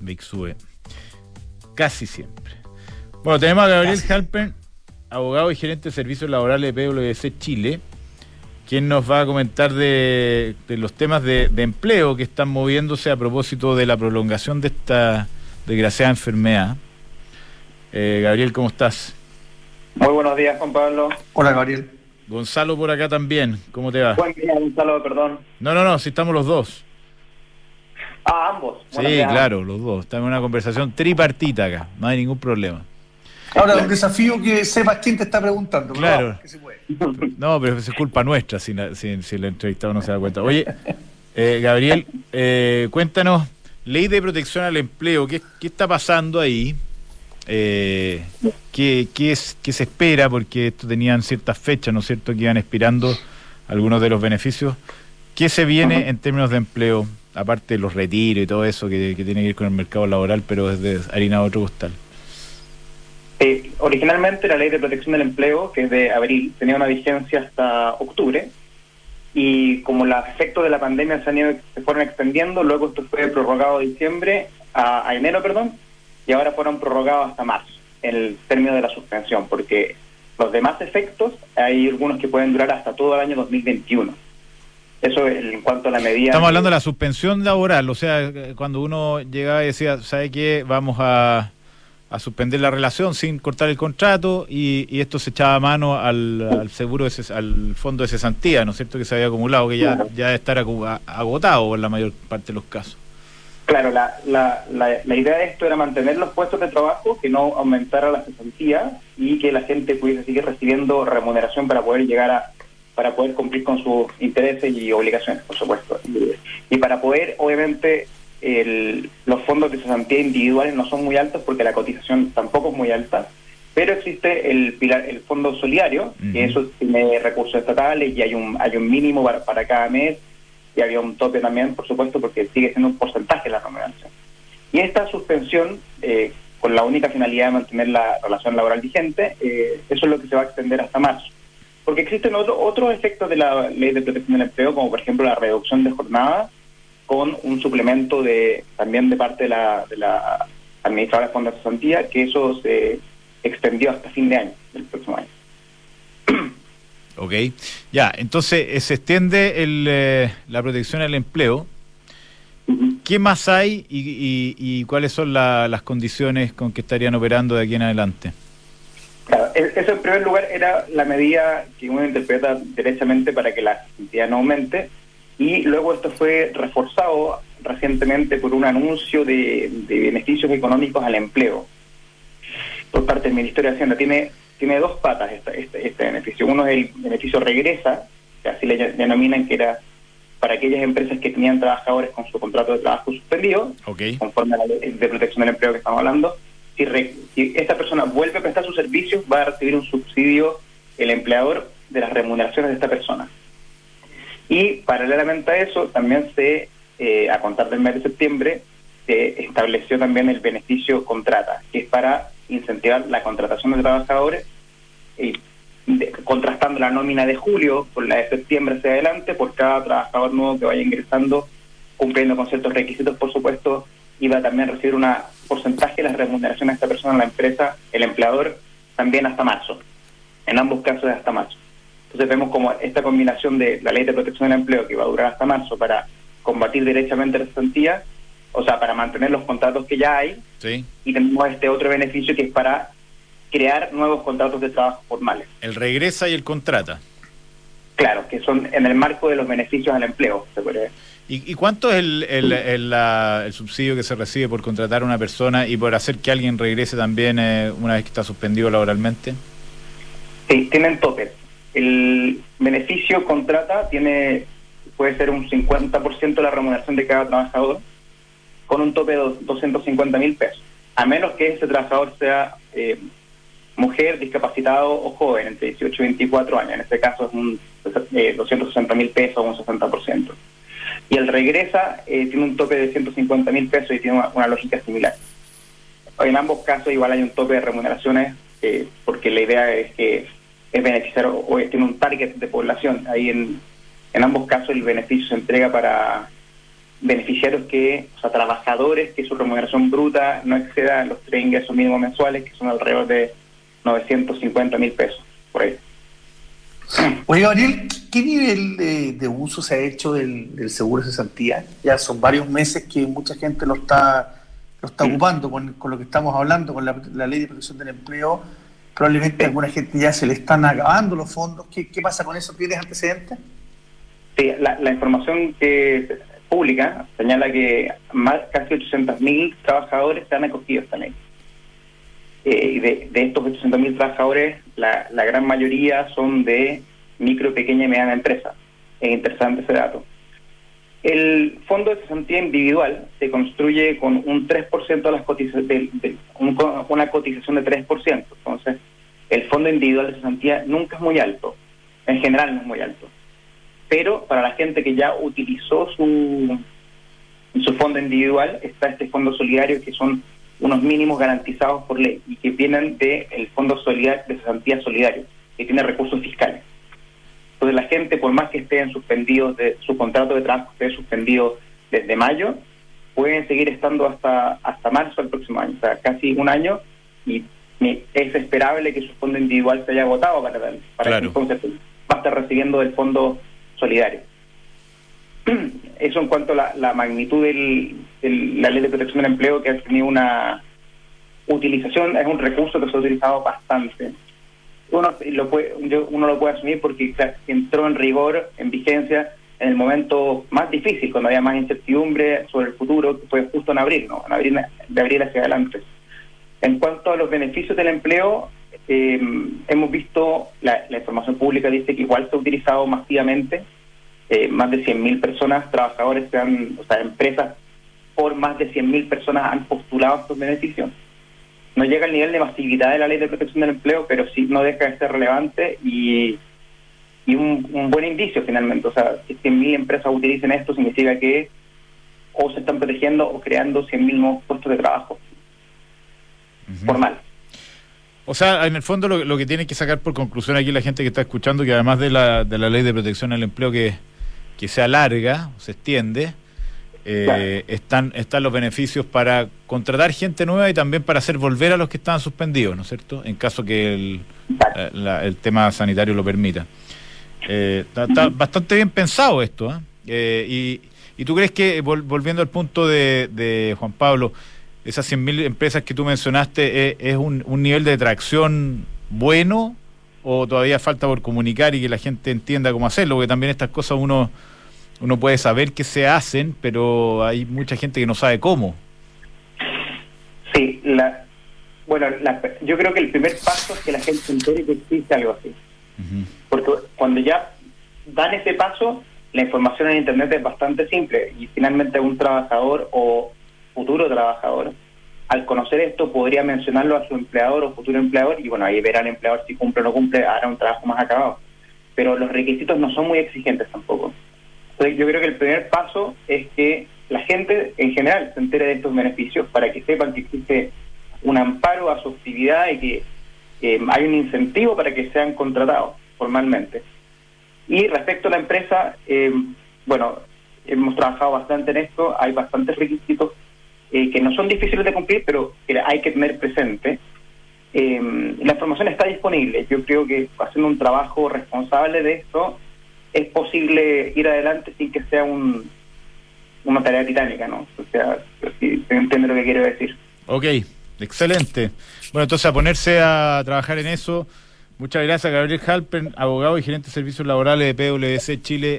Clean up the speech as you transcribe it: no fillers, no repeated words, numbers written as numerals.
VIX sube. Casi siempre. Bueno, tenemos a Gabriel Halpern, abogado y gerente de servicios laborales de PwC Chile, quien nos va a comentar de los temas de empleo que están moviéndose a propósito de la prolongación de esta desgraciada enfermedad. Gabriel, ¿cómo estás? Muy buenos días, Juan Pablo. Hola, Gabriel. Gonzalo por acá también, ¿cómo te va? Buen día, Gonzalo, perdón. No, si estamos los dos. Ah, ambos. Sí, claro, los dos. Estamos en una conversación tripartita acá, no hay ningún problema. Ahora, un desafío que sepas quién te está preguntando. Claro. No, que se puede. No, pero es culpa nuestra si el entrevistado no se da cuenta. Oye, Gabriel, cuéntanos, Ley de Protección al Empleo, ¿qué está pasando ahí? ¿Qué se espera? Porque esto tenían ciertas fechas, ¿no es cierto?, que iban expirando algunos de los beneficios. ¿Qué se viene en términos de empleo? Aparte de los retiros y todo eso que tiene que ir con el mercado laboral, pero es de harina de otro costal. Originalmente la Ley de Protección del Empleo, que es de abril, tenía una vigencia hasta octubre, y como los efectos de la pandemia se fueron extendiendo, luego esto fue prorrogado de diciembre a enero, y ahora fueron prorrogados hasta marzo, en el término de la suspensión, porque los demás efectos, hay algunos que pueden durar hasta todo el año 2021. Eso en cuanto a la medida... Estamos hablando de la suspensión laboral, o sea, cuando uno llegaba y decía, ¿sabe qué? Vamos a suspender la relación sin cortar el contrato, y esto se echaba mano al seguro, al fondo de cesantía, ¿no es cierto?, que se había acumulado, que ya debe estar agotado por la mayor parte de los casos. Claro, la idea de esto era mantener los puestos de trabajo, que no aumentara la cesantía y que la gente pudiese seguir recibiendo remuneración para poder cumplir con sus intereses y obligaciones, por supuesto. Y para poder, obviamente, los fondos de cesantía individuales no son muy altos porque la cotización tampoco es muy alta, pero existe el fondo solidario, que eso tiene recursos estatales y hay un mínimo para cada mes, y había un tope también, por supuesto, porque sigue siendo un porcentaje de la remuneración. Y esta suspensión, con la única finalidad de mantener la relación laboral vigente, eso es lo que se va a extender hasta marzo. Porque existen otros efectos de la Ley de Protección del Empleo, como por ejemplo la reducción de jornada, con un suplemento también de parte de la administradora de fondos de cesantía, que eso se extendió hasta fin de año, del próximo año. Ok, ya, entonces se extiende la protección al empleo. ¿Qué más hay y cuáles son las condiciones con que estarían operando de aquí en adelante? Claro, eso en primer lugar era la medida que uno interpreta derechamente para que la cantidad no aumente, y luego esto fue reforzado recientemente por un anuncio de beneficios económicos al empleo por parte del Ministerio de Hacienda. Tiene dos patas este beneficio. Uno es el beneficio regresa, que así le denominan, que era para aquellas empresas que tenían trabajadores con su contrato de trabajo suspendido, conforme a la Ley de Protección del Empleo que estamos hablando. Si esta persona vuelve a prestar sus servicios, va a recibir un subsidio el empleador de las remuneraciones de esta persona. Y paralelamente a eso, también a contar del mes de septiembre, se estableció también el beneficio contrata, que es para incentivar la contratación de trabajadores, contrastando la nómina de julio con la de septiembre hacia adelante. Por cada trabajador nuevo que vaya ingresando, cumpliendo con ciertos requisitos, por supuesto, iba a también recibir un porcentaje de las remuneraciones de esta persona, la empresa, el empleador, también hasta marzo. En ambos casos es hasta marzo. Entonces vemos como esta combinación de la Ley de Protección del Empleo, que va a durar hasta marzo para combatir derechamente la cesantía, o sea, para mantener los contratos que ya hay, sí. Y tenemos este otro beneficio que es para crear nuevos contratos de trabajo formales. El regresa y el contrata. Claro, que son en el marco de los beneficios al empleo, se puede decir. ¿Y cuánto es el subsidio que se recibe por contratar a una persona y por hacer que alguien regrese también una vez que está suspendido laboralmente? Sí, tienen topes. El beneficio contrata puede ser un 50% de la remuneración de cada trabajador, con un tope de 250.000 pesos, a menos que ese trabajador sea mujer, discapacitado o joven, entre 18 y 24 años. En este caso es un 260.000 pesos, un 60%. Y el regresa tiene un tope de 150.000 pesos y tiene una lógica similar. En ambos casos igual hay un tope de remuneraciones, porque la idea es que es beneficiar o tiene un target de población. Ahí en ambos casos el beneficio se entrega para beneficiarios trabajadores que su remuneración bruta no exceda los 3 ingresos mínimos mensuales, que son alrededor de 950.000 pesos, por ahí. Oye, Gabriel, ¿qué nivel de uso se ha hecho del seguro de cesantía? Ya son varios meses que mucha gente lo está ocupando con lo que estamos hablando, con la ley de protección del empleo. Probablemente a alguna gente ya se le están acabando los fondos. ¿Qué pasa con eso? ¿Tienes antecedentes? Sí, la información que pública señala que casi 800.000 trabajadores se han acogido a esta ley. Y de estos 800.000 trabajadores, la gran mayoría son de micro, pequeña y mediana empresa. Es interesante ese dato. El fondo de cesantía individual se construye con un 3% de las cotizaciones, una cotización de 3%. Entonces, el fondo individual de cesantía nunca es muy alto. En general no es muy alto. Pero para la gente que ya utilizó su fondo individual, está este fondo solidario, que son unos mínimos garantizados por ley y que vienen del fondo de cesantía solidario, que tiene recursos fiscales. Entonces la gente, por más que estén suspendidos de su contrato de trabajo, esté suspendido desde mayo, pueden seguir estando hasta marzo del próximo año, o sea, casi un año, y es esperable que su fondo individual se haya agotado para claro, que entonces va a estar recibiendo del fondo solidario. Eso en cuanto a la magnitud de la ley de protección del empleo, que ha tenido una utilización, es un recurso que se ha utilizado bastante. Uno lo puede asumir porque entró en rigor, en vigencia, en el momento más difícil, cuando había más incertidumbre sobre el futuro, que fue justo en abril, ¿no? De abril hacia adelante. En cuanto a los beneficios del empleo, hemos visto, la información pública dice que igual se ha utilizado masivamente. Más de 100.000 personas, trabajadores, empresas por más de 100.000 personas han postulado estos beneficios. No llega al nivel de masividad de la ley de protección del empleo, pero sí no deja de ser relevante y un buen indicio finalmente. O sea, que 100.000 empresas utilicen esto significa que o se están protegiendo o creando 100.000 nuevos puestos de trabajo. Formal. O sea, en el fondo lo que tiene que sacar por conclusión aquí la gente que está escuchando, que además de la ley de protección al empleo que se alarga, se extiende, claro, están los beneficios para contratar gente nueva y también para hacer volver a los que estaban suspendidos, ¿no es cierto?, en caso que el tema sanitario lo permita. Está bastante bien pensado esto, ¿eh? ¿Y tú crees que, volviendo al punto de Juan Pablo, esas 100.000 empresas que tú mencionaste, es un nivel de tracción bueno, o todavía falta por comunicar y que la gente entienda cómo hacerlo? Porque también estas cosas uno puede saber que se hacen, pero hay mucha gente que no sabe cómo. Sí, yo creo que el primer paso es que la gente se entere que existe algo así. Porque cuando ya dan ese paso, la información en Internet es bastante simple y finalmente un trabajador o futuro trabajador, al conocer esto, podría mencionarlo a su empleador o futuro empleador, y bueno, ahí verá el empleador si cumple o no cumple, hará un trabajo más acabado. Pero los requisitos no son muy exigentes tampoco. Entonces yo creo que el primer paso es que la gente en general se entere de estos beneficios, para que sepan que existe un amparo a su actividad y que hay un incentivo para que sean contratados formalmente. Y respecto a la empresa, hemos trabajado bastante en esto, hay bastantes requisitos que no son difíciles de cumplir, pero que hay que tener presente. La información está disponible. Yo creo que haciendo un trabajo responsable de esto, es posible ir adelante sin que sea una tarea titánica, ¿no? O sea, si se entiende lo que quiero decir. Ok, excelente. Bueno, entonces a ponerse a trabajar en eso. Muchas gracias, Gabriel Halpern, abogado y gerente de servicios laborales de PwC Chile.